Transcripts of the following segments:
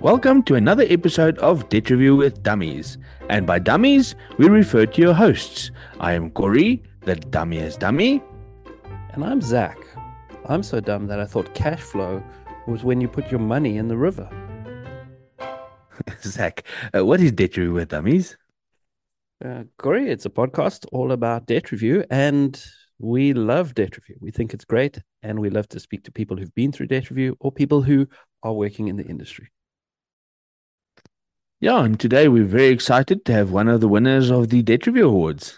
Welcome to another episode of Debt Review with Dummies. And by dummies, we refer to your hosts. I am Corey, the dummiest dummy. And I'm Zach. I'm so dumb that I thought cash flow was when you put your money in the river. Zach, what is Debt Review with Dummies? Corey, it's a podcast all about debt review, and we love debt review. We think it's great, and we love to speak to people who've been through debt review or people who are working in the industry. Yeah, and today we're very excited to have one of the winners of the Debt Review Awards.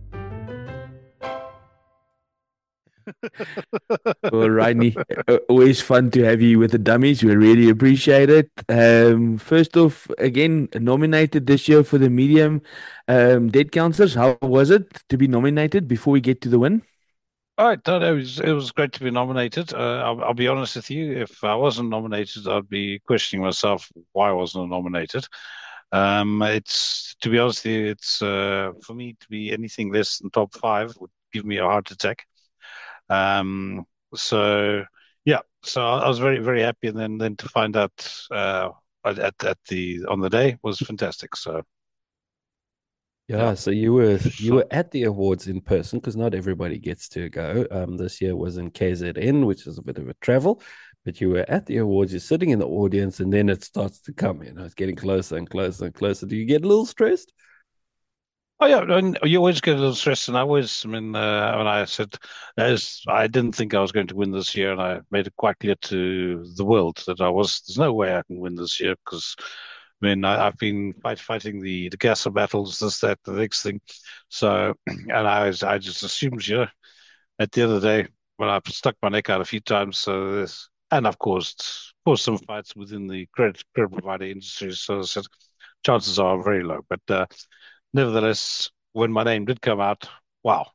Well, Rodney, always fun to have you with the dummies. We really appreciate it. First off, again, nominated this year for the Medium Debt Counselors. How was it to be nominated before we get to the win? All right, no, it was great to be nominated. I'll be honest with you. If I wasn't nominated, I'd be questioning myself why I wasn't nominated. It's to be honest with you, it's for me to be anything less than top five would give me a heart attack. Um, so yeah, so I was very very happy, and then to find out at the on the day was fantastic. So yeah. Yeah, so you were at the awards in person because not everybody gets to go. This year was in KZN, which is a bit of a travel, but you were at the awards. You're sitting in the audience, and then it starts to come. It's getting closer and closer and closer. Do you get a little stressed? Oh yeah, and you always get a little stressed, and when I said, as I didn't think I was going to win this year, and I made it quite clear to the world that there's no way I can win this year because, I've been fighting the gas battles, this, that, the next thing, so, and I just assumed, at the end of the day, when I've stuck my neck out a few times, and I've caused some fights within the credit provider industry, so I said chances are very low, but. Nevertheless, when my name did come out, wow,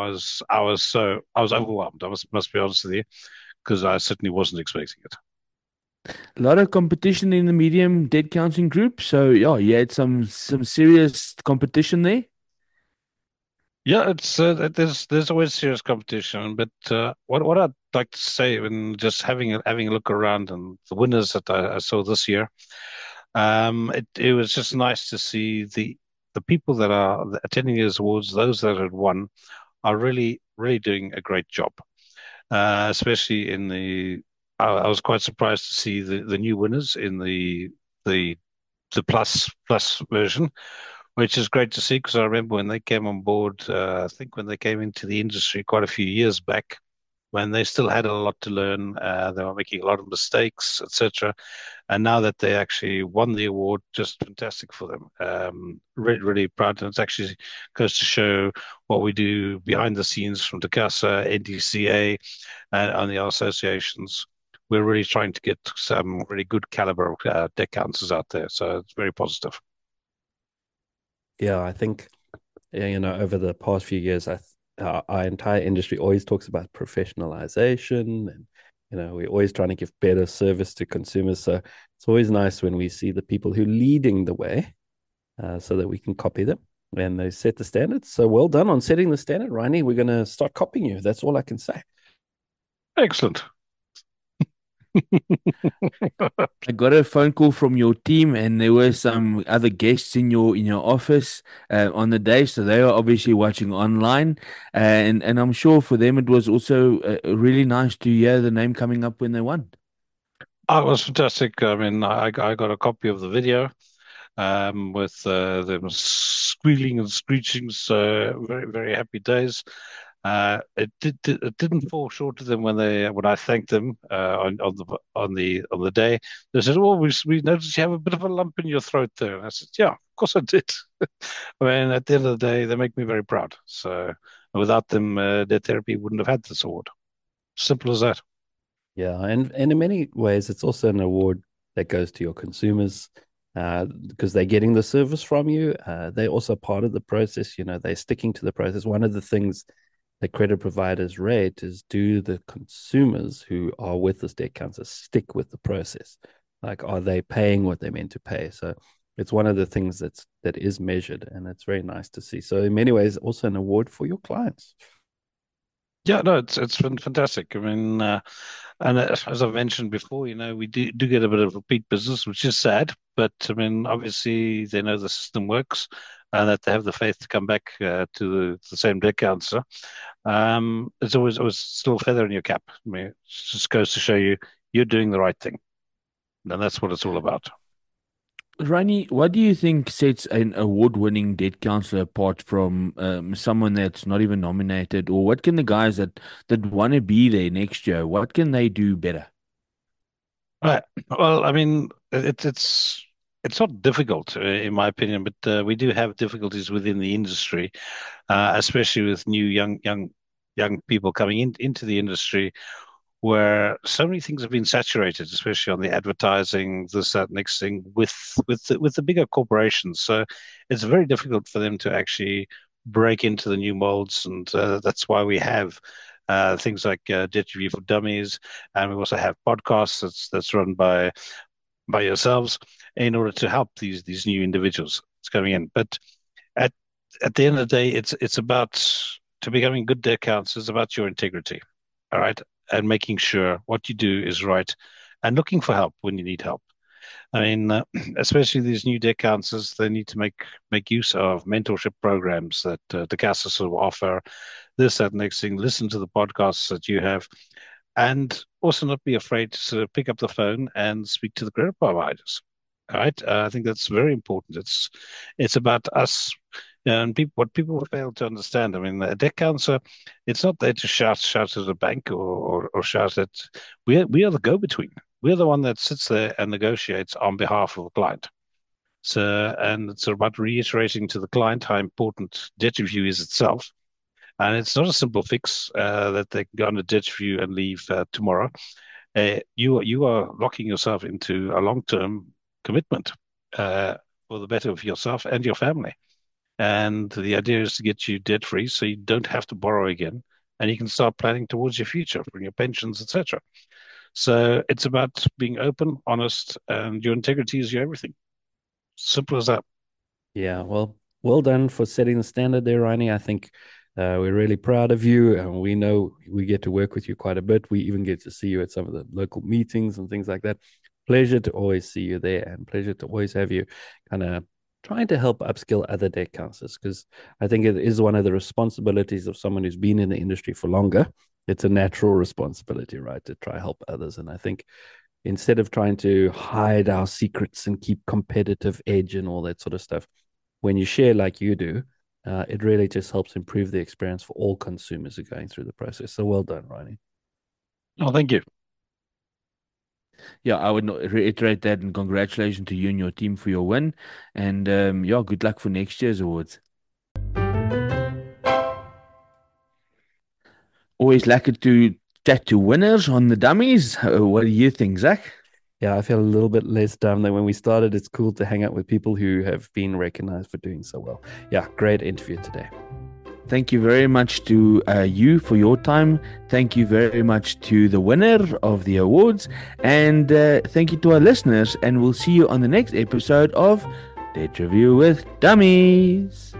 I was overwhelmed. I must be honest with you, because I certainly wasn't expecting it. A lot of competition in the Medium Debt Counseling group. So yeah, you had some serious competition there. Yeah, it's there's always serious competition, but what I'd like to say when just having a look around and the winners that I saw this year, it was just nice to see the people that are attending these awards, those that had won, are really really doing a great job. Especially in I was quite surprised to see the new winners in the the plus version, which is great to see because I remember when they came on board, I think when they came into the industry quite a few years back, when they still had a lot to learn, they were making a lot of mistakes, etc. And now that they actually won the award, just fantastic for them. Really, really proud. And it actually goes to show what we do behind the scenes from DeCasa, NDCA, and the associations. We're really trying to get some really good caliber deck counters out there. So it's very positive. Yeah, I think over the past few years, our entire industry always talks about professionalization, and we're always trying to give better service to consumers. So it's always nice when we see the people who are leading the way, so that we can copy them and they set the standards. So well done on setting the standard, Riney. We're going to start copying you. That's all I can say. Excellent. I got a phone call from your team, and there were some other guests in your office on the day, so they were obviously watching online, and I'm sure for them it was also really nice to hear the name coming up when they won. Oh, it was fantastic. I got a copy of the video with them squealing and screeching. So very, very happy days. It didn't fall short of them when I thanked them on the day. They said, "Oh, we noticed you have a bit of a lump in your throat there." And I said, "Yeah, of course I did." I mean, at the end of the day, they make me very proud. So without them, their therapy wouldn't have had this award. Simple as that. Yeah, and in many ways, it's also an award that goes to your consumers, because they're getting the service from you. They're also part of the process. They're sticking to the process. One of the things that credit providers rate is, do the consumers who are with this debt counselor stick with the process? Like, are they paying what they're meant to pay? So it's one of the things that is measured, and it's very nice to see. So in many ways, also an award for your clients. Yeah, no, it's fantastic. And as I've mentioned before, we do get a bit of repeat business, which is sad. But I mean, obviously, they know the system works and that they have the faith to come back to the same deck answer. It's always still a feather in your cap. I mean, it just goes to show you're doing the right thing. And that's what it's all about. Ronnie, what do you think sets an award-winning debt counselor apart from someone that's not even nominated? Or what can the guys that want to be there next year, what can they do better? Right. Well, I mean, it's not difficult, in my opinion, but we do have difficulties within the industry, especially with new young people coming into the industry, where so many things have been saturated, especially on the advertising, this, that, next thing, with the bigger corporations. So it's very difficult for them to actually break into the new molds, and that's why we have things like Jet Review for Dummies, and we also have podcasts that's run by yourselves in order to help these new individuals that's coming in. But at at the end of the day, it's about to becoming good debt accounts is about your integrity, all right, and making sure what you do is right, and looking for help when you need help. I mean, especially these new debt counsellors, they need to make use of mentorship programs that the CASAs will offer. This, that, next thing. Listen to the podcasts that you have, and also not be afraid to sort of pick up the phone and speak to the credit providers. All right, I think that's very important. It's about us and people. What people fail to understand. I mean, a debt counselor, it's not there to shout at a bank or shout at. We are the go-between. We're the one that sits there and negotiates on behalf of the client. So, and it's about reiterating to the client how important debt review is itself. And it's not a simple fix that they can go on a debt review and leave tomorrow. You are locking yourself into a long-term commitment uh, for the better of yourself and your family. And the idea is to get you debt free so you don't have to borrow again and you can start planning towards your future for your pensions, etc. So it's about being open, honest, and your integrity is your everything. Simple as that. Yeah, well done for setting the standard there, Ronnie. I think we're really proud of you, and we know we get to work with you quite a bit. We even get to see you at some of the local meetings and things like that. Pleasure to always see you there, and pleasure to always have you kind of trying to help upskill other debt counselors, because I think it is one of the responsibilities of someone who's been in the industry for longer. It's a natural responsibility, right, to try help others. And I think instead of trying to hide our secrets and keep competitive edge and all that sort of stuff, when you share like you do, it really just helps improve the experience for all consumers who are going through the process. So well done, Ronnie. Oh, thank you. Yeah, I would reiterate that and congratulations to you and your team for your win. And yeah, good luck for next year's awards. Always like to chat to winners on the dummies. What do you think, Zach? Yeah, I feel a little bit less dumb than when we started. It's cool to hang out with people who have been recognized for doing so well. Yeah, great interview today. Thank you very much to you for your time. Thank you very much to the winner of the awards. And thank you to our listeners. And we'll see you on the next episode of Debt Review with Dummies.